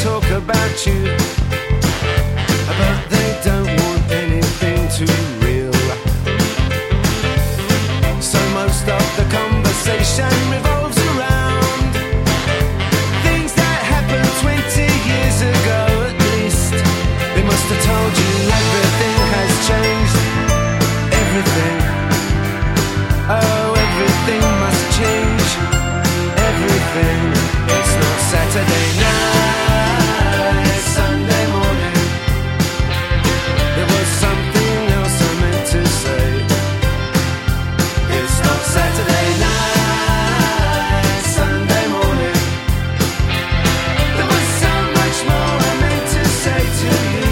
talk about you, but they don't want anything too real. So most of the conversation revolves around things that happened 20 years ago at least. They must have told you everything has changed. Everything, oh everything must change. Everything, it's not Saturday night, it's Sunday morning. There was something else I meant to say. It's not Saturday night, Sunday morning. There was so much more I meant to say to you.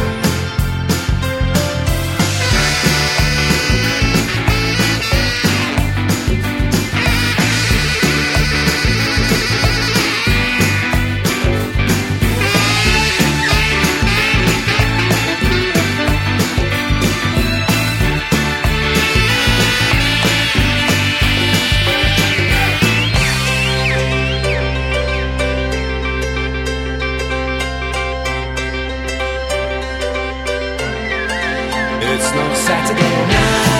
It's not Saturday night.